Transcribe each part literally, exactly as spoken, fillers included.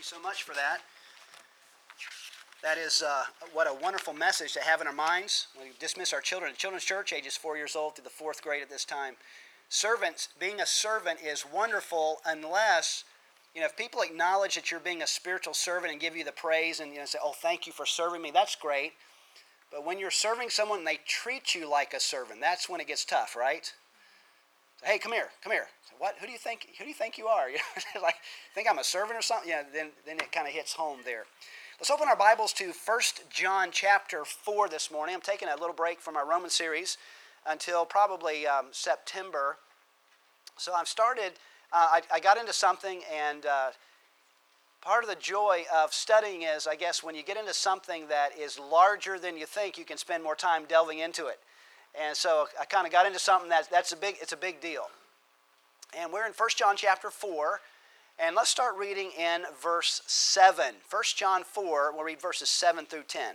you so much for that. That is uh, what a wonderful message to have in our minds. We dismiss our children at Children's Church, ages four years old to the fourth grade at this time. Servants, being a servant is wonderful unless, you know, if people acknowledge that you're being a spiritual servant and give you the praise and, you know, say, oh, thank you for serving me, that's great. But when you're serving someone and they treat you like a servant, that's when it gets tough, right? Hey, come here, come here. What? Who do you think? Who do you think you are? You know, like, think I'm a servant or something? Yeah. Then, then it kind of hits home there. Let's open our Bibles to First John chapter four this morning. I'm taking a little break from our Roman series until probably um, September. So I've started. Uh, I, I got into something, and uh, part of the joy of studying is, I guess, when you get into something that is larger than you think, you can spend more time delving into it. And so I kind of got into something that that's a big, it's a big deal. And we're in First John chapter four, and let's start reading in verse seven. First John four, we'll read verses seven through ten.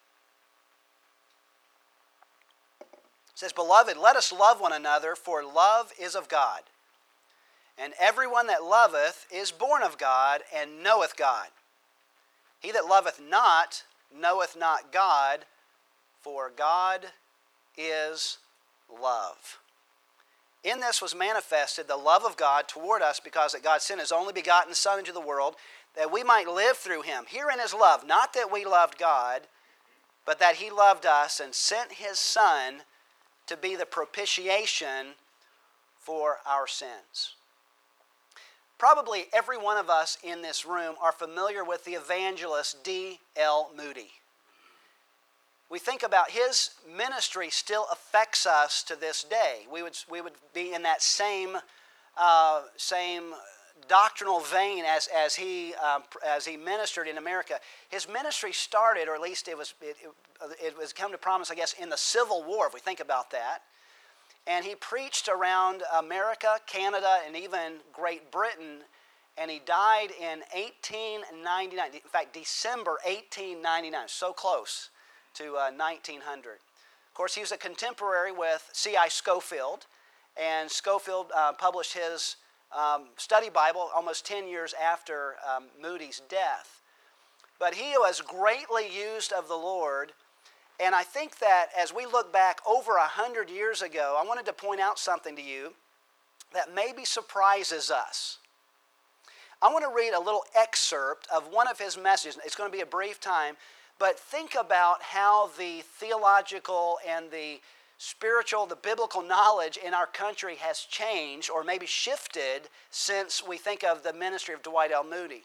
It says, Beloved, let us love one another, for love is of God. And everyone that loveth is born of God, and knoweth God. He that loveth not, knoweth not God, for God is love. In this was manifested the love of God toward us, because that God sent His only begotten Son into the world, that we might live through Him. Herein is love, not that we loved God, but that He loved us and sent His Son to be the propitiation for our sins. Probably every one of us in this room are familiar with the evangelist D L Moody. We think about his ministry still affects us to this day. We would we would be in that same uh, same doctrinal vein as as he um, as he ministered in America. His ministry started, or at least it was it, it, it was come to promise, I guess, in the Civil War. If we think about that, and he preached around America, Canada, and even Great Britain. And he died in eighteen ninety-nine. In fact, December eighteen ninety-nine. So close to uh, nineteen hundred. Of course, he was a contemporary with C I Scofield, and Scofield uh, published his um, study Bible almost ten years after um, Moody's death. But he was greatly used of the Lord, and I think that as we look back over one hundred years ago, I wanted to point out something to you that maybe surprises us. I want to read a little excerpt of one of his messages. It's going to be a brief time. But think about how the theological and the spiritual, the biblical knowledge in our country has changed or maybe shifted since we think of the ministry of Dwight L. Moody.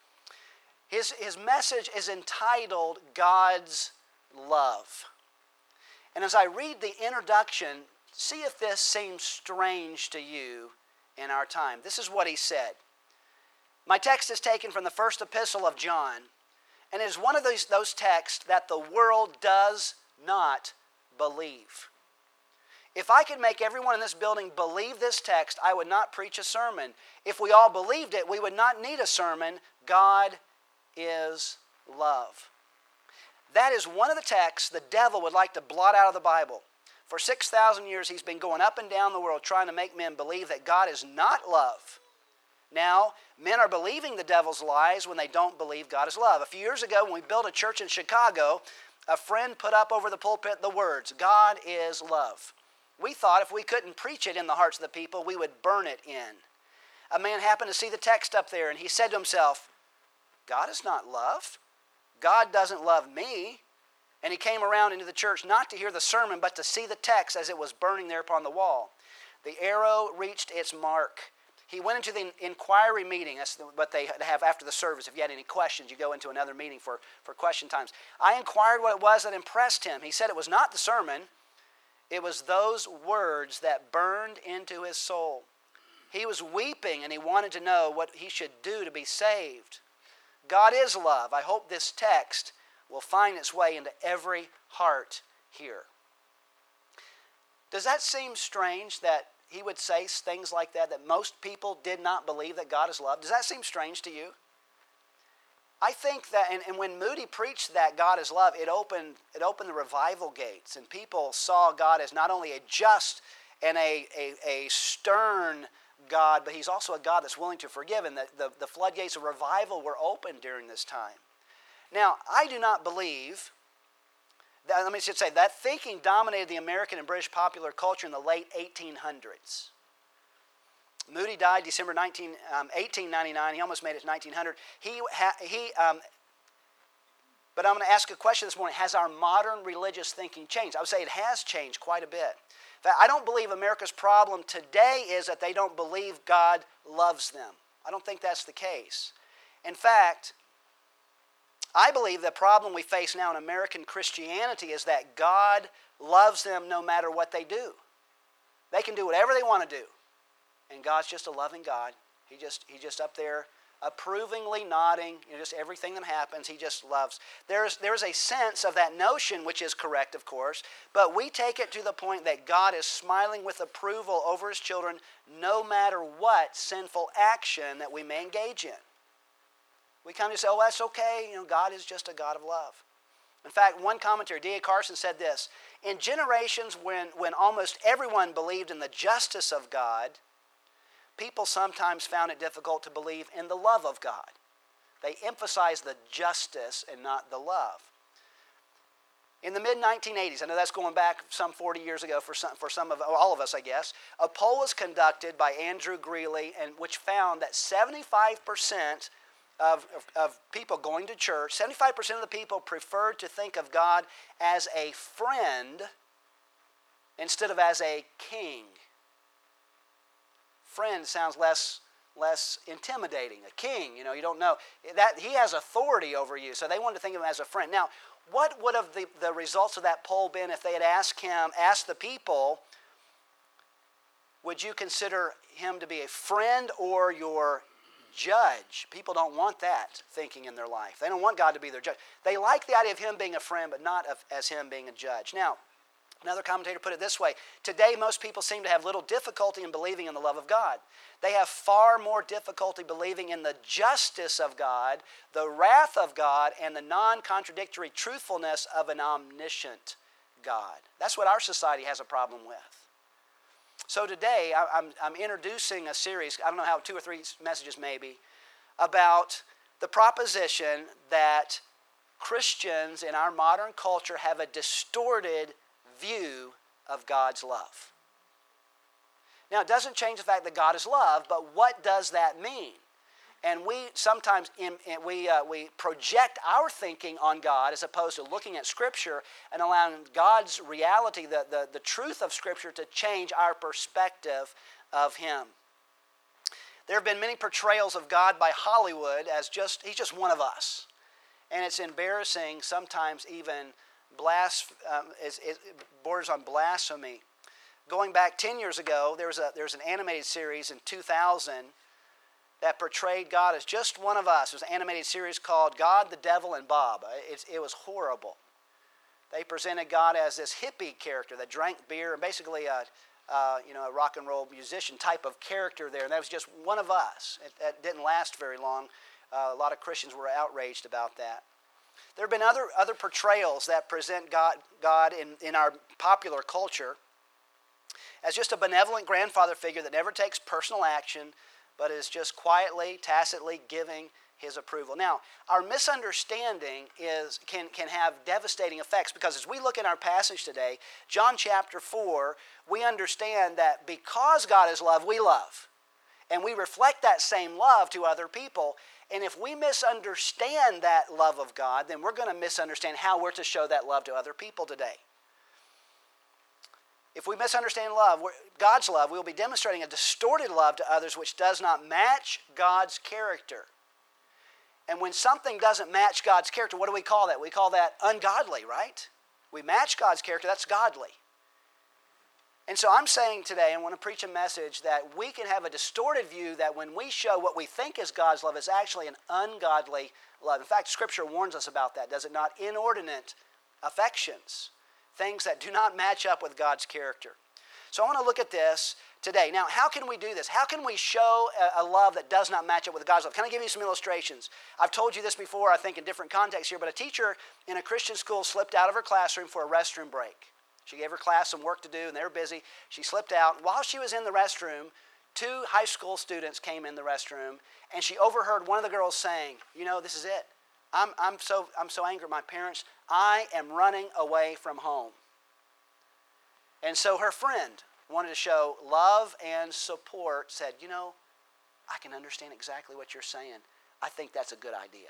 His, his message is entitled God's Love. And as I read the introduction, see if this seems strange to you in our time. This is what he said. My text is taken from the first epistle of John. And it is one of those, those texts that the world does not believe. If I could make everyone in this building believe this text, I would not preach a sermon. If we all believed it, we would not need a sermon. God is love. That is one of the texts the devil would like to blot out of the Bible. For six thousand years, he's been going up and down the world trying to make men believe that God is not love. Now, men are believing the devil's lies when they don't believe God is love. A few years ago, when we built a church in Chicago, a friend put up over the pulpit the words, God is love. We thought if we couldn't preach it in the hearts of the people, we would burn it in. A man happened to see the text up there, and he said to himself, God is not love. God doesn't love me. And he came around into the church not to hear the sermon, but to see the text as it was burning there upon the wall. The arrow reached its mark. He went into the inquiry meeting. That's what they have after the service. If you had any questions, you go into another meeting for, for question times. I inquired what it was that impressed him. He said it was not the sermon. It was those words that burned into his soul. He was weeping, and he wanted to know what he should do to be saved. God is love. I hope this text will find its way into every heart here. Does that seem strange that he would say things like that, that most people did not believe that God is love? Does that seem strange to you? I think that, and, and when Moody preached that God is love, it opened, it opened the revival gates, and people saw God as not only a just and a, a, a stern God, but he's also a God that's willing to forgive, and the, the, the floodgates of revival were open during this time. Now, I do not believe, that, let me just say, that thinking dominated the American and British popular culture in the late eighteen hundreds. Moody died December nineteenth, um, eighteen ninety-nine. He almost made it to nineteen hundred. He, ha, he, um, but I'm going to ask a question this morning. Has our modern religious thinking changed? I would say it has changed quite a bit. In fact, I don't believe America's problem today is that they don't believe God loves them. I don't think that's the case. In fact, I believe the problem we face now in American Christianity is that God loves them no matter what they do. They can do whatever they want to do. And God's just a loving God. He just, he's just up there approvingly nodding, you know, just everything that happens, he just loves. There's, there's a sense of that notion, which is correct, of course, but we take it to the point that God is smiling with approval over his children no matter what sinful action that we may engage in. We kind of say, oh, that's okay, you know, God is just a God of love. In fact, one commentator, D A Carson, said this: in generations when, when almost everyone believed in the justice of God, people sometimes found it difficult to believe in the love of God. They emphasized the justice and not the love. In the mid nineteen eighties, I know that's going back some forty years ago for some, for some of all of us, I guess, a poll was conducted by Andrew Greeley, and which found that seventy-five percent of, of, of people going to church, seventy-five percent of the people preferred to think of God as a friend instead of as a king. Friend sounds less, less intimidating. A king, you know, you don't know. That, he has authority over you, so they wanted to think of him as a friend. Now, what would have the, the results of that poll been if they had asked him, asked the people, would you consider him to be a friend or your judge? People don't want that thinking in their life. They don't want God to be their judge. They like the idea of him being a friend, but not of, as him being a judge. Now, another commentator put it this way: today most people seem to have little difficulty in believing in the love of God. They have far more difficulty believing in the justice of God, the wrath of God, and the non-contradictory truthfulness of an omniscient God. That's what our society has a problem with. So today I'm, I'm introducing a series, I don't know how, two or three messages maybe, about the proposition that Christians in our modern culture have a distorted view of God's love. Now, it doesn't change the fact that God is love, but what does that mean? And we sometimes in, in, we, uh, we project our thinking on God as opposed to looking at Scripture and allowing God's reality, the, the, the truth of Scripture, to change our perspective of Him. There have been many portrayals of God by Hollywood as just, He's just one of us. And it's embarrassing, sometimes even Blas- um, it, it borders on blasphemy. Going back ten years ago, there was, a, there was an animated series in two thousand that portrayed God as just one of us. It was an animated series called God, the Devil, and Bob. It, it was horrible. They presented God as this hippie character that drank beer and basically a, uh, you know, a rock and roll musician type of character there. And that was just one of us. It, it didn't last very long. Uh, a lot of Christians were outraged about that. There have been other, other portrayals that present God, God in, in our popular culture as just a benevolent grandfather figure that never takes personal action, but is just quietly, tacitly giving His approval. Now, our misunderstanding is can, can have devastating effects, because as we look in our passage today, John chapter four, we understand that because God is love, we love. And we reflect that same love to other people. And if we misunderstand that love of God, then we're going to misunderstand how we're to show that love to other people today. If we misunderstand love, God's love, we will be demonstrating a distorted love to others which does not match God's character. And when something doesn't match God's character, what do we call that? We call that ungodly, right? We match God's character, that's godly. And so I'm saying today, I want to preach a message that we can have a distorted view that when we show what we think is God's love, it's actually an ungodly love. In fact, Scripture warns us about that, does it not? Inordinate affections, things that do not match up with God's character. So I want to look at this today. Now, how can we do this? How can we show a, a love that does not match up with God's love? Can I give you some illustrations? I've told you this before, I think in different contexts here, but a teacher in a Christian school slipped out of her classroom for a restroom break. She gave her class some work to do, and they were busy. She slipped out. While she was in the restroom, two high school students came in the restroom, and she overheard one of the girls saying, you know, this is it. I'm, I'm, so, I'm so angry at my parents. I am running away from home. And so her friend wanted to show love and support, said, you know, I can understand exactly what you're saying. I think that's a good idea.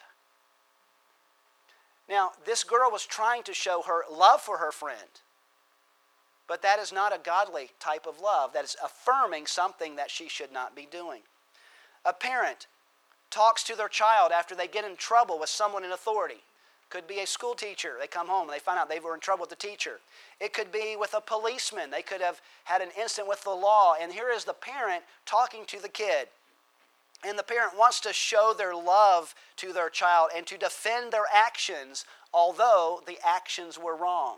Now, this girl was trying to show her love for her friend, but that is not a godly type of love. That is affirming something that she should not be doing. A parent talks to their child after they get in trouble with someone in authority. Could be a school teacher. They come home and they find out they were in trouble with the teacher. It could be with a policeman. They could have had an incident with the law. And here is the parent talking to the kid. And the parent wants to show their love to their child and to defend their actions, although the actions were wrong.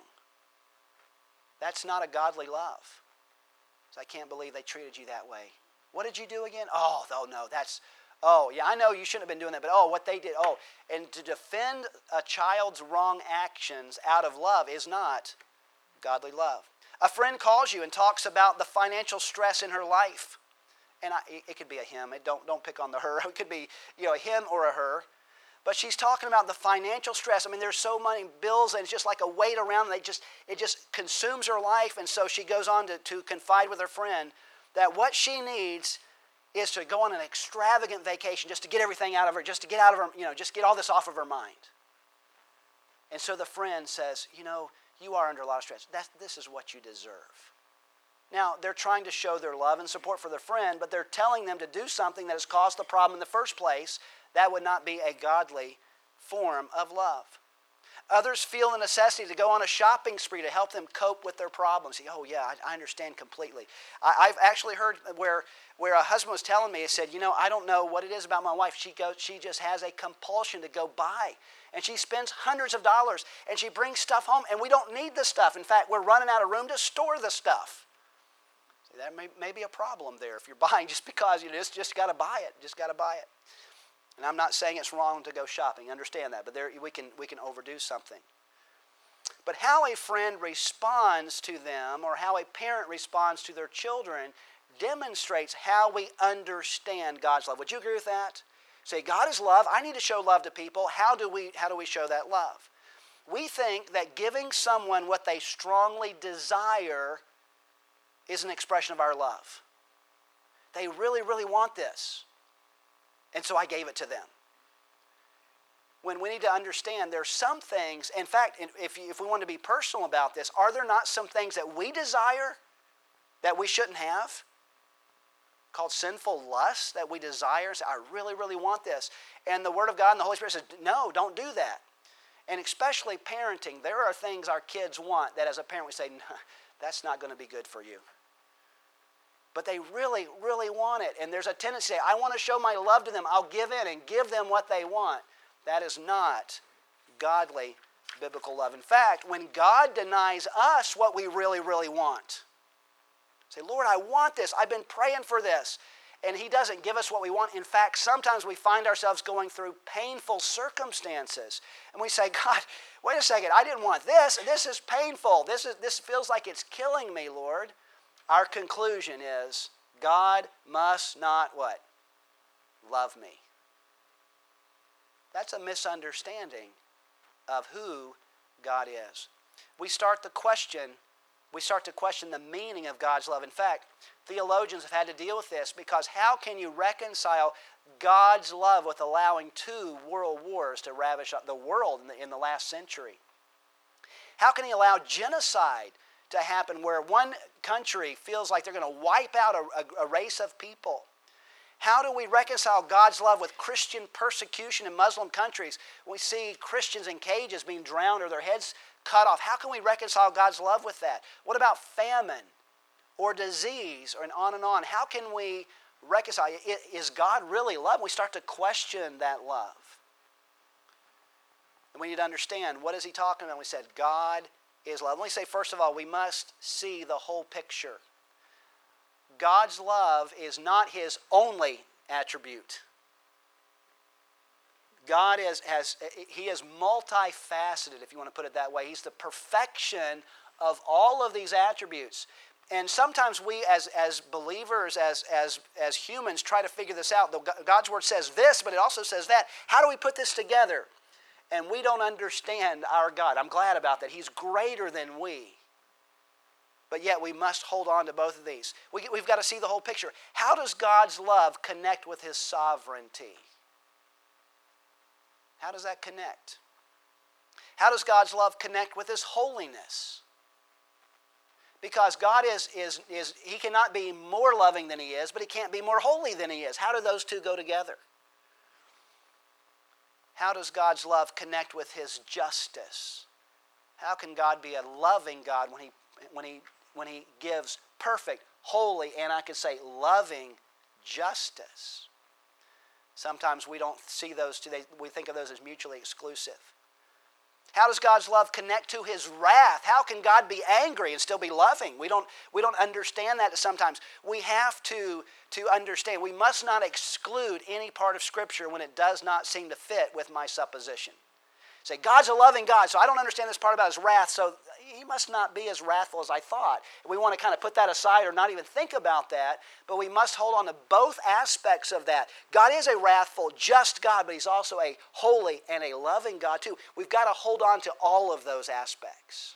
That's not a godly love. I can't believe they treated you that way. What did you do again? Oh, oh no, that's, oh, yeah, I know you shouldn't have been doing that, but oh, what they did, oh. And to defend a child's wrong actions out of love is not godly love. A friend calls you and talks about the financial stress in her life. And I, it could be a him. It don't, don't pick on the her. It could be, you know, a him or a her. But she's talking about the financial stress. I mean, there's so many bills, and it's just like a weight around. They just it just consumes her life. And so she goes on to, to confide with her friend that what she needs is to go on an extravagant vacation just to get everything out of her, just to get out of her, you know, just get all this off of her mind. And so the friend says, you know, you are under a lot of stress. That, this is what you deserve. Now, they're trying to show their love and support for their friend, but they're telling them to do something that has caused the problem in the first place. That would not be a godly form of love. Others feel the necessity to go on a shopping spree to help them cope with their problems. Oh, yeah, I, I understand completely. I, I've actually heard where, where a husband was telling me, he said, you know, I don't know what it is about my wife. She goes, she just has a compulsion to go buy. And she spends hundreds of dollars, and she brings stuff home, and we don't need the stuff. In fact, we're running out of room to store the stuff. That may, may be a problem there if you're buying just because you just, just got to buy it. Just got to buy it. And I'm not saying it's wrong to go shopping. Understand that. But there we can, we can overdo something. But how a friend responds to them or how a parent responds to their children demonstrates how we understand God's love. Would you agree with that? Say, God is love. I need to show love to people. How do we, how do we show that love? We think that giving someone what they strongly desire is an expression of our love. They really, really want this. And so I gave it to them. When we need to understand there's some things, in fact, if, you, if we want to be personal about this, are there not some things that we desire that we shouldn't have? Called sinful lust that we desire. Say, I really, really want this. And the Word of God and the Holy Spirit says, no, don't do that. And especially parenting, there are things our kids want that as a parent we say, no, that's not going to be good for you. But they really, really want it. And there's a tendency to say, I want to show my love to them. I'll give in and give them what they want. That is not godly biblical love. In fact, when God denies us what we really, really want, say, Lord, I want this. I've been praying for this. And He doesn't give us what we want. In fact, sometimes we find ourselves going through painful circumstances. And we say, God, wait a second. I didn't want this. And this is painful. This is, this feels like it's killing me, Lord. Our conclusion is, God must not what? Love me. That's a misunderstanding of who God is. We start to question, we start to question the meaning of God's love. In fact, theologians have had to deal with this because how can you reconcile God's love with allowing two world wars to ravish the world in the, in the last century? How can He allow genocide to happen where one country feels like they're going to wipe out a, a, a race of people? How do we reconcile God's love with Christian persecution in Muslim countries? We see Christians in cages being drowned or their heads cut off. How can we reconcile God's love with that? What about famine or disease or and on and on? How can we reconcile? Is God really love? We start to question that love. And we need to understand, what is He talking about? We said God is love. Let me say, first of all, we must see the whole picture. God's love is not His only attribute. God is, has, He is multifaceted, if you want to put it that way. He's the perfection of all of these attributes. And sometimes we as, as believers, as, as, as humans, try to figure this out. God's Word says this, but it also says that. How do we put this together? And we don't understand our God. I'm glad about that. He's greater than we. But yet we must hold on to both of these. We, we've got to see the whole picture. How does God's love connect with His sovereignty? How does that connect? How does God's love connect with His holiness? Because God is, is, is, He cannot be more loving than He is, but He can't be more holy than He is. How do those two go together? How does God's love connect with His justice? How can God be a loving God when He, when He, when He gives perfect, holy, and I could say loving justice? Sometimes we don't see those two. They, we think of those as mutually exclusive. How does God's love connect to His wrath? How can God be angry and still be loving? We don't, we don't understand that sometimes. We have to, to understand. We must not exclude any part of Scripture when it does not seem to fit with my supposition. Say, God's a loving God, so I don't understand this part about His wrath, so He must not be as wrathful as I thought. We want to kind of put that aside or not even think about that, but we must hold on to both aspects of that. God is a wrathful, just God, but He's also a holy and a loving God too. We've got to hold on to all of those aspects.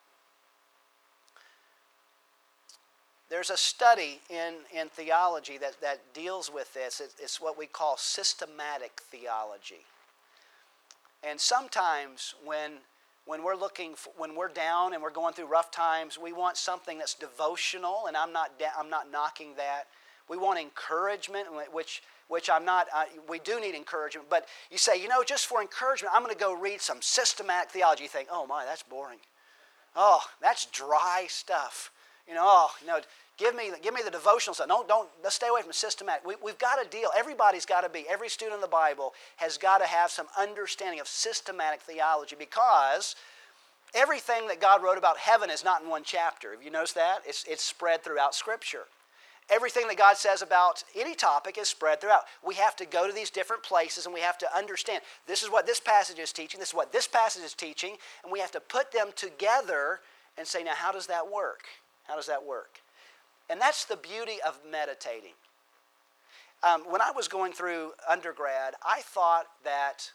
There's a study in, in theology that, that deals with this. It's, it's what we call systematic theology. And sometimes when, when we're looking, for, when we're down and we're going through rough times, we want something that's devotional, and I'm not, I'm not knocking that. We want encouragement, which, which I'm not, uh, we do need encouragement. But you say, you know, just for encouragement, I'm going to go read some systematic theology. You think, oh my, that's boring. Oh, that's dry stuff. You know, oh, you know, give me, give me the devotional stuff. Don't, don't, let's stay away from systematic. We, we've got to deal. Everybody's got to be, every student of the Bible has got to have some understanding of systematic theology, because everything that God wrote about heaven is not in one chapter. Have you noticed that? It's, it's spread throughout Scripture. Everything that God says about any topic is spread throughout. We have to go to these different places and we have to understand this is what this passage is teaching, this is what this passage is teaching, and we have to put them together and say, now how does that work? How does that work? And that's the beauty of meditating. Um, when I was going through undergrad, I thought that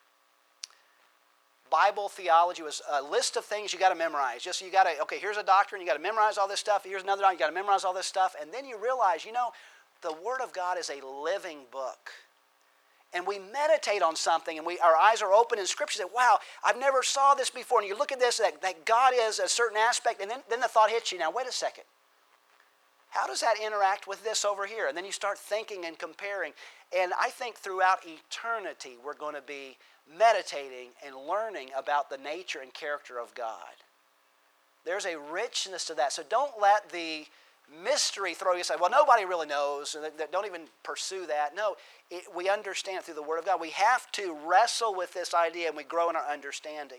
Bible theology was a list of things you got to memorize. Just you got to, okay, here's a doctrine, you got to memorize all this stuff. Here's another doctrine, you got to memorize all this stuff. And then you realize, you know, the Word of God is a living book. And we meditate on something, and we our eyes are open in Scripture. Say, wow, I've never saw this before. And you look at this, that, that God is a certain aspect, and then, then the thought hits you, now wait a second. How does that interact with this over here? And then you start thinking and comparing. And I think throughout eternity, we're going to be meditating and learning about the nature and character of God. There's a richness to that. So don't let the mystery throw you aside. Well, nobody really knows. Don't even pursue that. No, it, we understand it through the Word of God. We have to wrestle with this idea, and we grow in our understanding.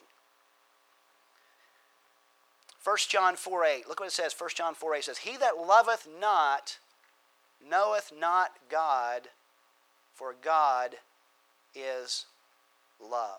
First John four eight. Look what it says. First John four eight says, he that loveth not knoweth not God, for God is love.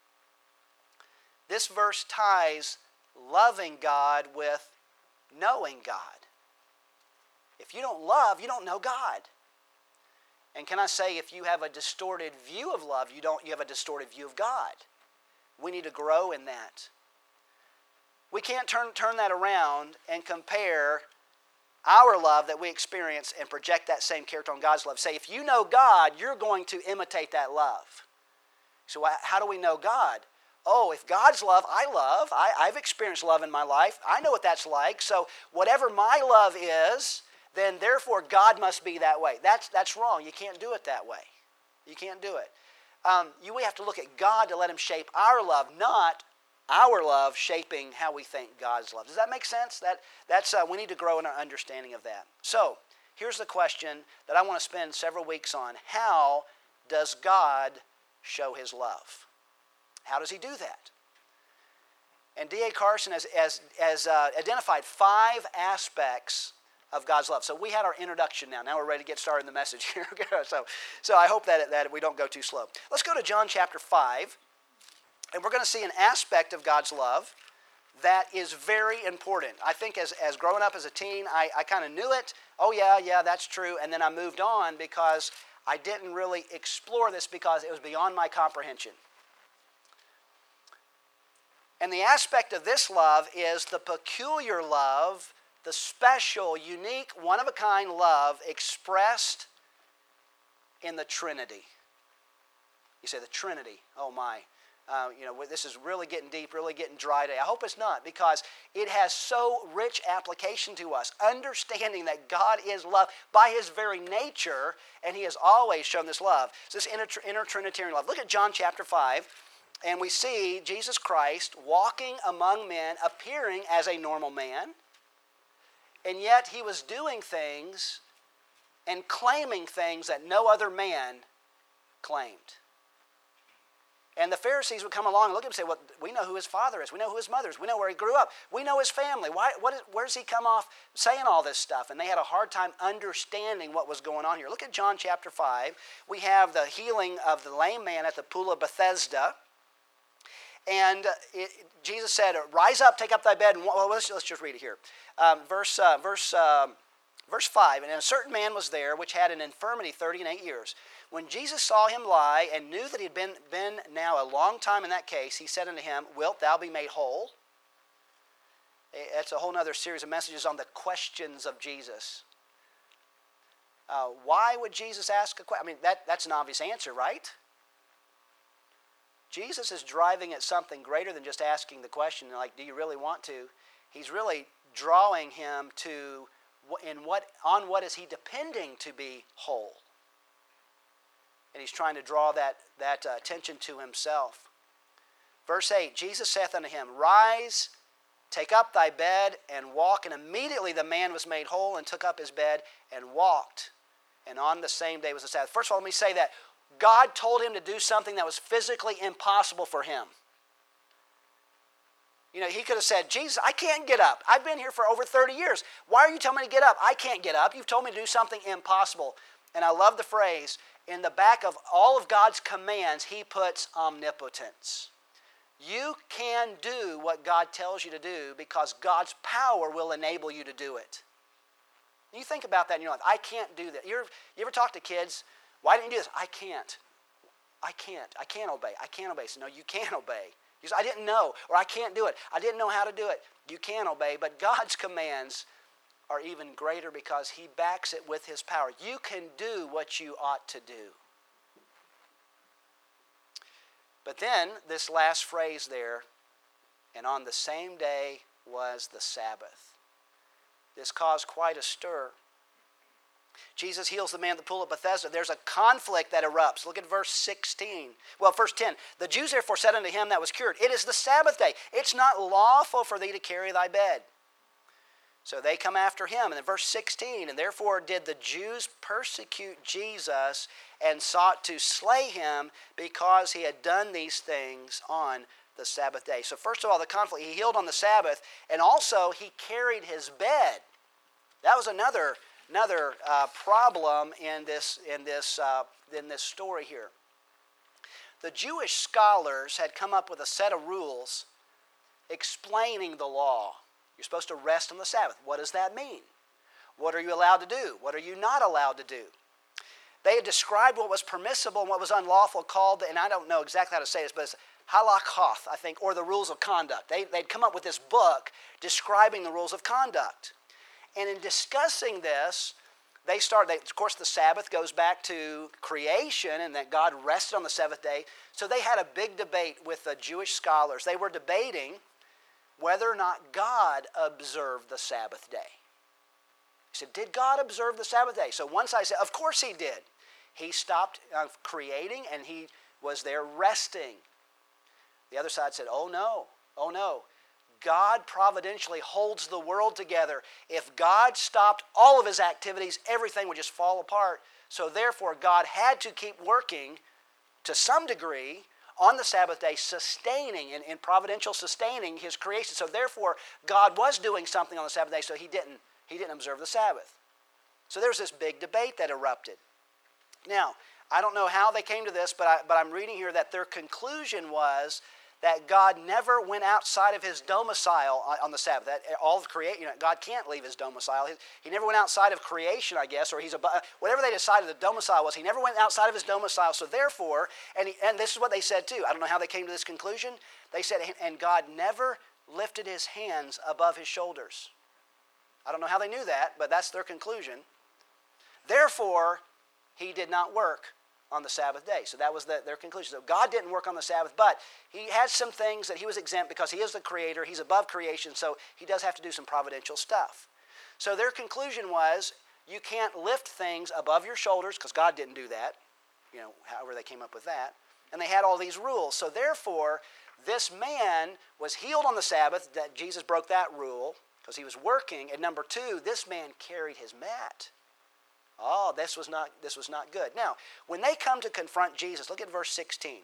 This verse ties loving God with knowing God. If you don't love, you don't know God. And can I say, if you have a distorted view of love, you don't you have a distorted view of God. We need to grow in that. We can't turn, turn that around and compare our love that we experience and project that same character on God's love. Say, if you know God, you're going to imitate that love. So how do we know God? Oh, if God's love, I love. I, I've experienced love in my life. I know what that's like. So whatever my love is, then therefore God must be that way. That's, that's wrong. You can't do it that way. You can't do it. Um, you, we have to look at God to let Him shape our love, not our love shaping how we think God's love. Does that make sense? That, that's, uh, we need to grow in our understanding of that. So, here's the question that I want to spend several weeks on. How does God show His love? How does He do that? And D A Carson has, has, has uh, identified five aspects of God's love. So we had our introduction now. Now we're ready to get started in the message here. so, so I hope that, that we don't go too slow. Let's go to John chapter five. And we're going to see an aspect of God's love that is very important. I think as, as growing up as a teen, I, I kind of knew it. Oh yeah, yeah, that's true. And then I moved on because I didn't really explore this because it was beyond my comprehension. And the aspect of this love is the peculiar love, the special, unique, one-of-a-kind love expressed in the Trinity. You say the Trinity, oh my. Uh, you know, this is really getting deep, really getting dry today. I hope it's not, because it has so rich application to us. Understanding that God is love by His very nature, and He has always shown this love. So this inter- inter-Trinitarian love. Look at John chapter five, and we see Jesus Christ walking among men, appearing as a normal man, and yet He was doing things and claiming things that no other man claimed. And the Pharisees would come along and look at him and say, well, we know who his father is. We know who his mother is. We know where he grew up. We know his family. Why, what is, where does he come off saying all this stuff? And they had a hard time understanding what was going on here. Look at John chapter five. We have the healing of the lame man at the pool of Bethesda. And it, Jesus said, rise up, take up thy bed. And well, let's, let's just read it here. Um, verse, uh, verse, uh, verse five, and a certain man was there which had an infirmity thirty and eight years. When Jesus saw him lie and knew that he had been, been now a long time in that case, he said unto him, wilt thou be made whole? That's a whole other series of messages on the questions of Jesus. Uh, why would Jesus ask a question? I mean, that, that's an obvious answer, right? Jesus is driving at something greater than just asking the question, like, do you really want to? He's really drawing him to, in what, on what is he depending to be whole? And he's trying to draw that, that uh, attention to himself. Verse eight, Jesus saith unto him, rise, take up thy bed, and walk. And immediately the man was made whole, and took up his bed, and walked. And on the same day was the Sabbath. First of all, let me say that God told him to do something that was physically impossible for him. You know, he could have said, Jesus, I can't get up. I've been here for over thirty years. Why are you telling me to get up? I can't get up. You've told me to do something impossible. And I love the phrase, in the back of all of God's commands, he puts omnipotence. You can do what God tells you to do because God's power will enable you to do it. You think about that in your life. I can't do that. You're, you ever talk to kids? Why didn't you do this? I can't. I can't. I can't obey. I can't obey. So no, you can obey. You say, I didn't know, or I can't do it. I didn't know how to do it. You can obey, but God's commands are even greater because he backs it with his power. You can do what you ought to do. But then, this last phrase there, and on the same day was the Sabbath. This caused quite a stir. Jesus heals the man at the pool of Bethesda. There's a conflict that erupts. Look at verse sixteen. Well, verse ten. The Jews therefore said unto him that was cured, it is the Sabbath day. It's not lawful for thee to carry thy bed. So they come after him. And in verse sixteen, and therefore did the Jews persecute Jesus and sought to slay him because he had done these things on the Sabbath day. So first of all, the conflict, he healed on the Sabbath, and also he carried his bed. That was another, another uh, problem in this, in, this, uh, in this story here. The Jewish scholars had come up with a set of rules explaining the law. You're supposed to rest on the Sabbath. What does that mean? What are you allowed to do? What are you not allowed to do? They had described what was permissible and what was unlawful, called, and I don't know exactly how to say this, but it's halakhoth, I think, or the rules of conduct. They, they'd come up with this book describing the rules of conduct. And in discussing this, they start, they, of course, the Sabbath goes back to creation and that God rested on the seventh day. So they had a big debate with the Jewish scholars. They were debating whether or not God observed the Sabbath day. He said, did God observe the Sabbath day? So one side said, of course he did. He stopped uh, creating and he was there resting. The other side said, oh no, oh no. God providentially holds the world together. If God stopped all of his activities, everything would just fall apart. So therefore, God had to keep working to some degree on the Sabbath day, sustaining and, and providential sustaining his creation. So therefore, God was doing something on the Sabbath day, so he didn't, he didn't observe the Sabbath. So there's this big debate that erupted. Now, I don't know how they came to this, but, I, but I'm reading here that their conclusion was that God never went outside of his domicile on the Sabbath. That all of creation, you know, God can't leave his domicile. He, he never went outside of creation, I guess, or he's above, whatever they decided the domicile was. He never went outside of his domicile. So therefore, and he, and this is what they said too. I don't know how they came to this conclusion. They said, and God never lifted his hands above his shoulders. I don't know how they knew that, but that's their conclusion. Therefore, he did not work on the Sabbath day. So that was the, their conclusion. So God didn't work on the Sabbath, but he has some things that he was exempt because he is the creator. He's above creation, so he does have to do some providential stuff. So their conclusion was, you can't lift things above your shoulders because God didn't do that, you know, however they came up with that. And they had all these rules. So therefore, this man was healed on the Sabbath. That Jesus broke that rule because he was working. And number two, this man carried his mat. Oh, this was not this was not good. Now, when they come to confront Jesus, look at verse sixteen.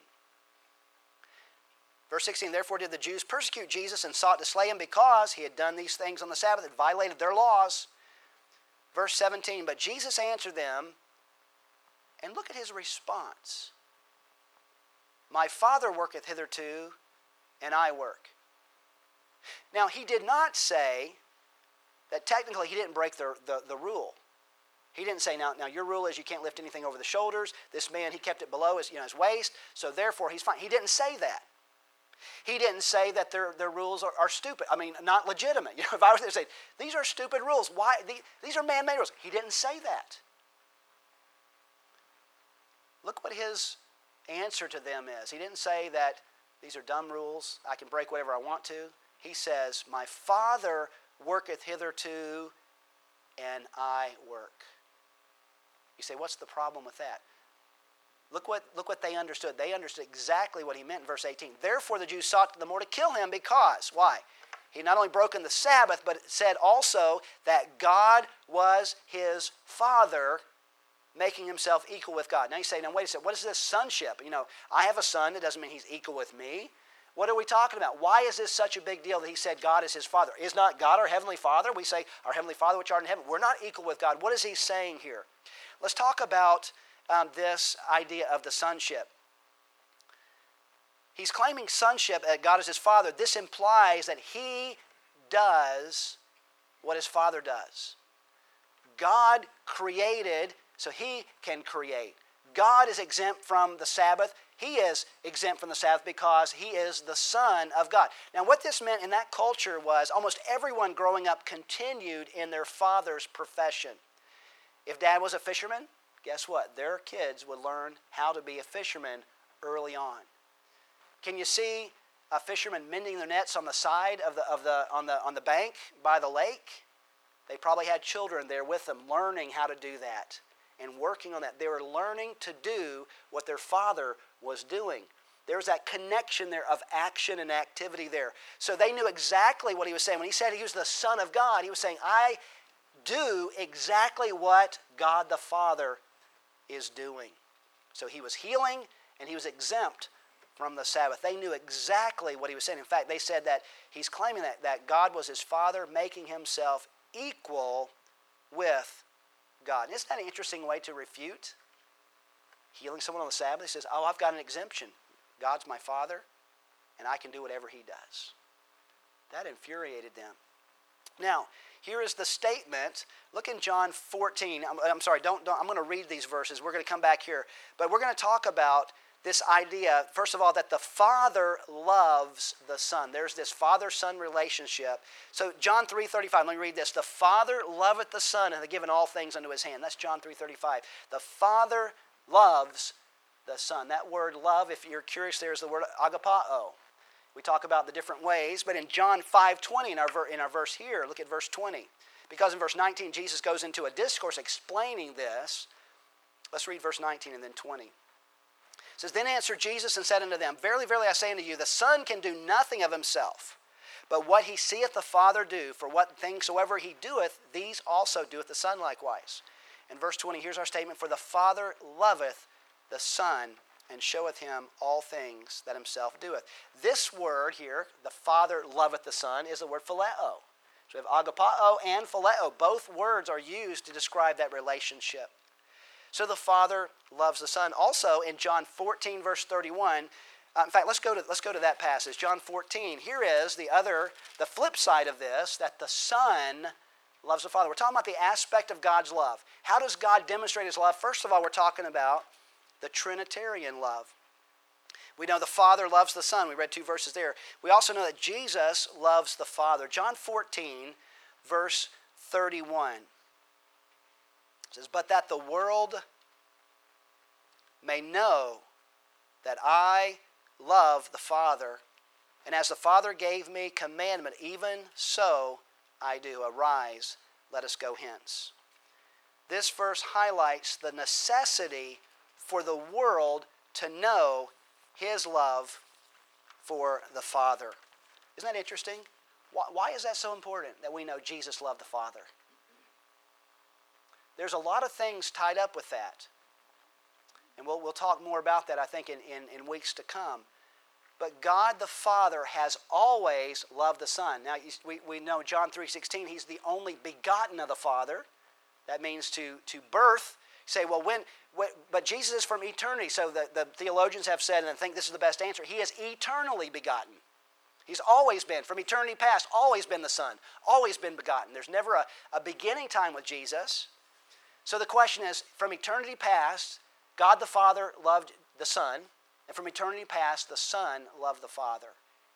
Verse sixteen, therefore did the Jews persecute Jesus and sought to slay him because he had done these things on the Sabbath and violated their laws. Verse seventeen, but Jesus answered them, and look at his response. My Father worketh hitherto, and I work. Now, he did not say that technically he didn't break the, the, the rule. He didn't say, now, now your rule is you can't lift anything over the shoulders. This man, he kept it below his, you know, his waist, so therefore he's fine. He didn't say that. He didn't say that their, their rules are, are stupid. I mean, not legitimate. You know, if I was there to say, these are stupid rules. Why? These, these are man-made rules. He didn't say that. Look what his answer to them is. He didn't say that these are dumb rules. I can break whatever I want to. He says, my Father worketh hitherto, and I work. You say, what's the problem with that? Look what, look what they understood. They understood exactly what he meant in verse eighteen. Therefore the Jews sought the more to kill him because, why? He not only broken the Sabbath, but it said also that God was his Father, making himself equal with God. Now you say, now wait a second, what is this sonship? You know, I have a son, that doesn't mean he's equal with me. What are we talking about? Why is this such a big deal that he said God is his Father? Is not God our Heavenly Father? We say, our Heavenly Father which art in heaven. We're not equal with God. What is he saying here? Let's talk about um, this idea of the sonship. He's claiming sonship, that God is his Father. This implies that he does what his Father does. God created, so he can create. God is exempt from the Sabbath. He is exempt from the Sabbath because he is the Son of God. Now what this meant in that culture was almost everyone growing up continued in their father's profession. If dad was a fisherman, guess what? Their kids would learn how to be a fisherman early on. Can you see a fisherman mending their nets on the side of the, of the, on the, on the bank by the lake? They probably had children there with them learning how to do that and working on that. They were learning to do what their father was doing. There was that connection there of action and activity there. So they knew exactly what he was saying. When he said he was the Son of God, he was saying, I do exactly what God the Father is doing. So he was healing and he was exempt from the Sabbath. They knew exactly what he was saying. In fact, they said that he's claiming that, that God was his Father, making himself equal with God. Isn't that an interesting way to refute healing someone on the Sabbath? He says, oh, I've got an exemption. God's my Father, and I can do whatever he does. That infuriated them. Now, here is the statement. Look in John fourteen. I'm, I'm sorry, don't, don't, I'm going to read these verses. We're going to come back here. But we're going to talk about this idea, first of all, that the Father loves the Son. There's this Father-Son relationship. So John three thirty-five, let me read this. The Father loveth the Son and hath given all things unto his hand. That's John three thirty-five. The Father loves the Son. That word love, if you're curious, there's the word agapao. We talk about the different ways, but in John five twenty, in our, ver- in our verse here, look at verse twenty. Because in verse nineteen, Jesus goes into a discourse explaining this. Let's read verse nineteen and then twenty. It says, then answered Jesus and said unto them, verily, verily, I say unto you, the Son can do nothing of himself, but what he seeth the Father do, for what things soever he doeth, these also doeth the Son likewise. In verse twenty, here's our statement, for the Father loveth the Son, and showeth him all things that himself doeth. This word here, the Father loveth the Son, is the word phileo. So we have agapao and phileo. Both words are used to describe that relationship. So the Father loves the Son. Also in John fourteen, verse thirty-one, Uh, in fact, let's go to let's go to that passage, John fourteen. Here is the other, the flip side of this, that the Son loves the Father. We're talking about the aspect of God's love. How does God demonstrate His love? First of all, we're talking about the Trinitarian love. We know the Father loves the Son. We read two verses there. We also know that Jesus loves the Father. John fourteen, verse thirty-one. It says, "But that the world may know that I love the Father, and as the Father gave me commandment, even so I do. Arise, let us go hence." This verse highlights the necessity for the world to know His love for the Father. Isn't that interesting? Why, why is that so important that we know Jesus loved the Father? There's a lot of things tied up with that. And we'll, we'll talk more about that, I think, in, in, in weeks to come. But God the Father has always loved the Son. Now, we, we know John three sixteen, He's the only begotten of the Father. That means to, to birth. You say, well, when, when, but Jesus is from eternity. So the, the theologians have said, and I think this is the best answer, He is eternally begotten. He's always been, from eternity past, always been the Son, always been begotten. There's never a, a beginning time with Jesus. So the question is, from eternity past, God the Father loved the Son, and from eternity past, the Son loved the Father.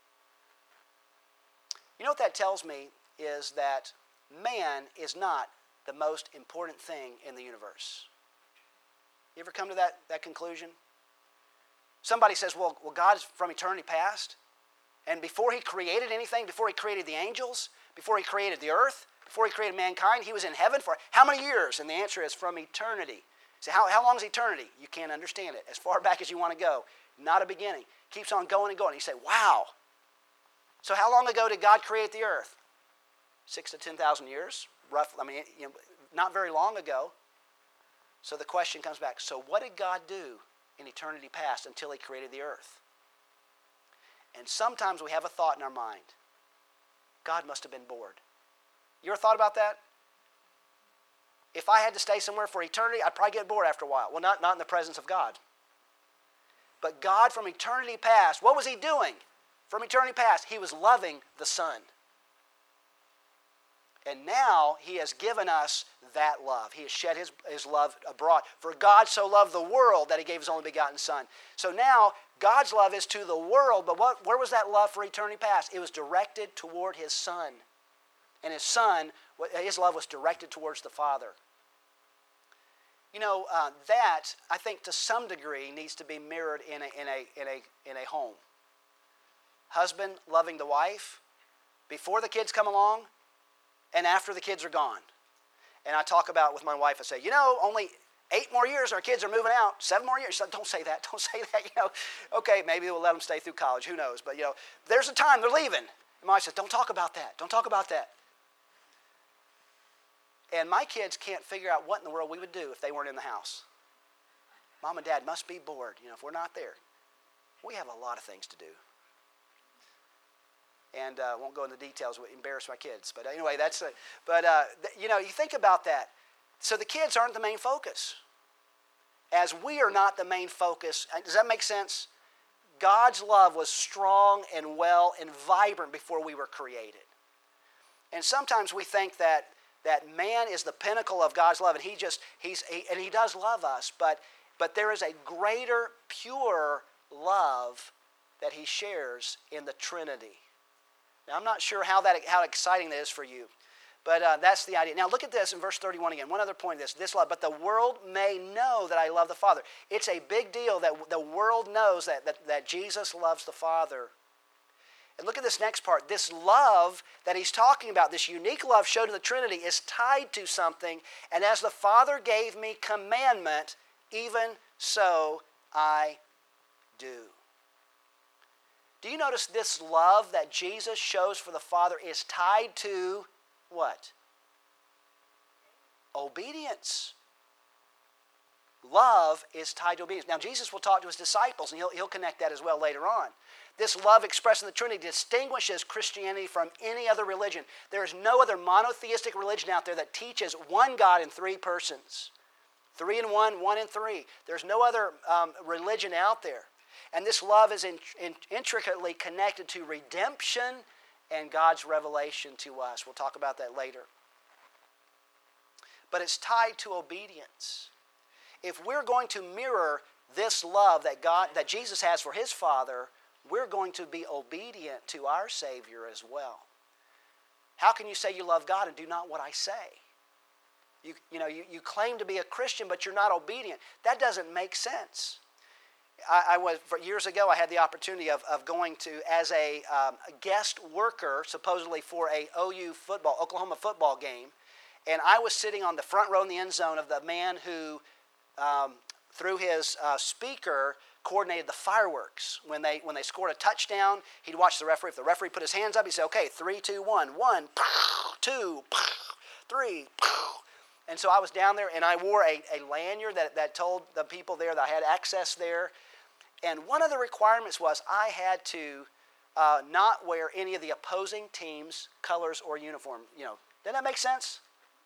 You know what that tells me is that man is not the most important thing in the universe. You ever come to that, that conclusion? Somebody says, well, well, God is from eternity past, and before He created anything, before He created the angels, before He created the earth, before He created mankind, He was in heaven for how many years? And the answer is from eternity. So how, how long is eternity? You can't understand it. As far back as you want to go. Not a beginning. Keeps on going and going. You say, wow. So how long ago did God create the earth? Six to ten thousand years, roughly. I mean, you know, not very long ago. So the question comes back, so what did God do in eternity past until He created the earth? And sometimes we have a thought in our mind. God must have been bored. You ever thought about that? If I had to stay somewhere for eternity, I'd probably get bored after a while. Well, not, not in the presence of God. But God from eternity past, what was He doing? From eternity past, He was loving the Son. And now He has given us that love. He has shed His, his love abroad. For God so loved the world that He gave His only begotten Son. So now God's love is to the world, but what, where was that love for eternity past? It was directed toward His Son. And His Son, His love was directed towards the Father. You know, uh, that, I think, to some degree, needs to be mirrored in a, in a, in a, in a home. Husband loving the wife before the kids come along and after the kids are gone. And I talk about with my wife, I say, you know, only eight more years our kids are moving out, seven more years. Don't say that, don't say that, you know. Okay, maybe we'll let them stay through college, who knows. But, you know, there's a time they're leaving. And my wife says, don't talk about that, don't talk about that. And my kids can't figure out what in the world we would do if they weren't in the house. Mom and Dad must be bored, you know, if we're not there. We have a lot of things to do. And I uh, won't go into details, would embarrass my kids. But anyway, that's, a, but uh, th- you know, you think about that. So the kids aren't the main focus. As we are not the main focus. Does that make sense? God's love was strong and well and vibrant before we were created. And sometimes we think that that man is the pinnacle of God's love, and he just, he's, he, and he does love us, but, but there is a greater, pure love that He shares in the Trinity. Now, I'm not sure how that how exciting that is for you, but uh, that's the idea. Now, look at this in verse thirty-one again. One other point of this, this love, but the world may know that I love the Father. It's a big deal that the world knows that, that, that Jesus loves the Father. And look at this next part. This love that he's talking about, this unique love shown in the Trinity, is tied to something. And as the Father gave me commandment, even so I do. Do you notice this love that Jesus shows for the Father is tied to what? Obedience. Love is tied to obedience. Now, Jesus will talk to His disciples, and he'll, he'll connect that as well later on. This love expressed in the Trinity distinguishes Christianity from any other religion. There is no other monotheistic religion out there that teaches one God in three persons. Three in one, one in three. There's no other um, religion out there. And this love is in, in, intricately connected to redemption and God's revelation to us. We'll talk about that later. But it's tied to obedience. If we're going to mirror this love that God, that Jesus has for His Father, we're going to be obedient to our Savior as well. How can you say you love God and do not what I say? You, you know, you, you claim to be a Christian, but you're not obedient. That doesn't make sense. I, I was, for years ago, I had the opportunity of, of going to, as a, um, a guest worker, supposedly for a O U football, Oklahoma football game, and I was sitting on the front row in the end zone of the man who, um, through his uh, speaker, coordinated the fireworks. When they when they scored a touchdown, he'd watch the referee. If the referee put his hands up, he'd say, okay, three, two, one. One, two, three. And so I was down there, and I wore a, a lanyard that, that told the people there that I had access there. And one of the requirements was I had to uh, not wear any of the opposing team's colors or uniform. You know, doesn't that make sense?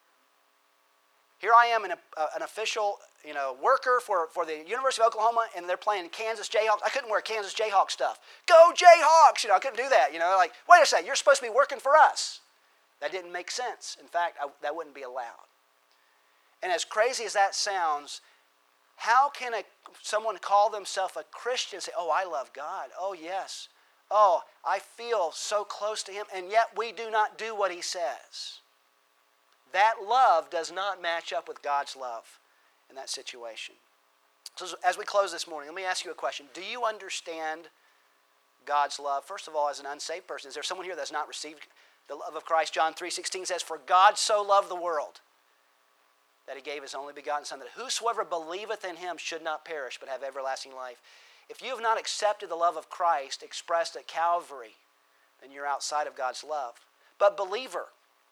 Here I am, an, uh, an official, you know, worker for, for the University of Oklahoma, and they're playing Kansas Jayhawks. I couldn't wear Kansas Jayhawk stuff. Go Jayhawks! You know, I couldn't do that. You know, like, wait a second, you're supposed to be working for us. That didn't make sense. In fact, I, that wouldn't be allowed. And as crazy as that sounds, how can a, someone call themselves a Christian and say, oh, I love God. Oh, yes. Oh, I feel so close to Him, and yet we do not do what He says. That love does not match up with God's love in that situation. So as we close this morning, let me ask you a question. Do you understand God's love? First of all, as an unsaved person, is there someone here that's not received the love of Christ? John three sixteen says, for God so loved the world that He gave His only begotten Son, that whosoever believeth in Him should not perish, but have everlasting life. If you have not accepted the love of Christ expressed at Calvary, then you're outside of God's love. But believer,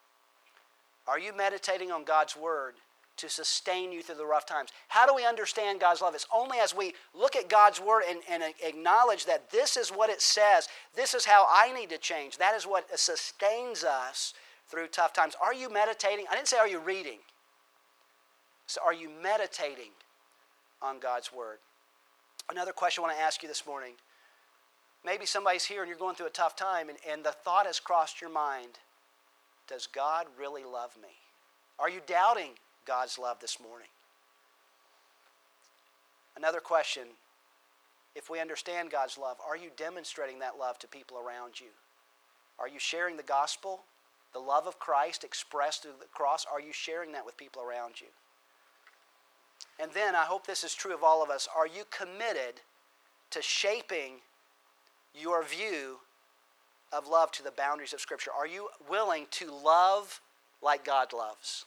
are you meditating on God's Word to sustain you through the rough times? How do we understand God's love? It's only as we look at God's Word and, and acknowledge that this is what it says. This is how I need to change. That is what sustains us through tough times. Are you meditating? I didn't say are you reading. So are you meditating on God's Word? Another question I want to ask you this morning. Maybe somebody's here and you're going through a tough time, and, and the thought has crossed your mind. Does God really love me? Are you doubting God's love this morning? Another question. If we understand God's love, are you demonstrating that love to people around you? Are you sharing the gospel, the love of Christ expressed through the cross? Are you sharing that with people around you? And then, I hope this is true of all of us, are you committed to shaping your view of love to the boundaries of Scripture? Are you willing to love like God loves?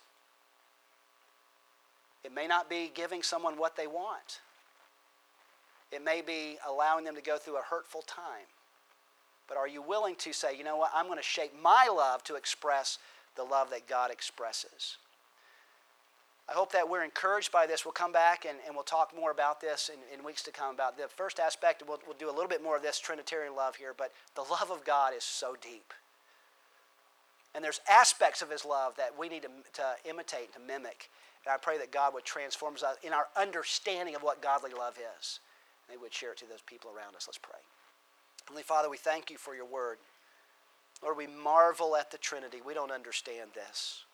It may not be giving someone what they want. It may be allowing them to go through a hurtful time. But are you willing to say, you know what, I'm going to shape my love to express the love that God expresses? I hope that we're encouraged by this. We'll come back and, and we'll talk more about this in, in weeks to come. About the first aspect, we'll, we'll do a little bit more of this Trinitarian love here, but the love of God is so deep. And there's aspects of His love that we need to, to imitate, to mimic. And I pray that God would transform us in our understanding of what godly love is. And He would share it to those people around us. Let's pray. Heavenly Father, we thank You for Your Word. Lord, we marvel at the Trinity. We don't understand this.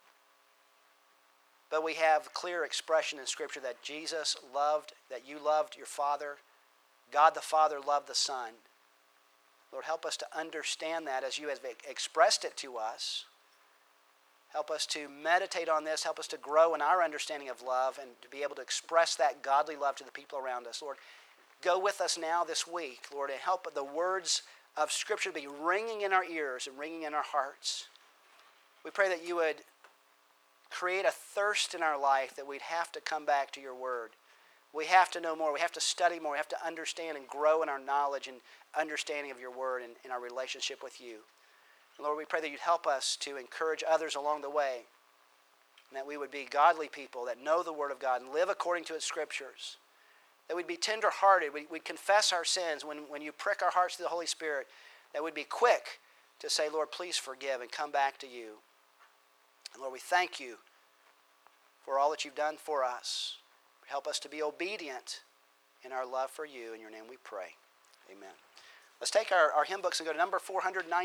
But we have clear expression in Scripture that Jesus loved, that You loved Your Father. God the Father loved the Son. Lord, help us to understand that as You have expressed it to us. Help us to meditate on this. Help us to grow in our understanding of love and to be able to express that godly love to the people around us. Lord, go with us now this week, Lord, and help the words of Scripture to be ringing in our ears and ringing in our hearts. We pray that You would create a thirst in our life that we'd have to come back to Your Word. We have to know more. We have to study more. We have to understand and grow in our knowledge and understanding of Your Word and in our relationship with You. And Lord, we pray that You'd help us to encourage others along the way, and that we would be godly people that know the Word of God and live according to its Scriptures. That we'd be tender-hearted. We'd, we'd confess our sins when, when You prick our hearts to the Holy Spirit. That we'd be quick to say, Lord, please forgive and come back to You. And Lord, we thank You for all that You've done for us. Help us to be obedient in our love for you. In your name we pray. Amen. Let's take our, our hymn books and go to number four hundred nine.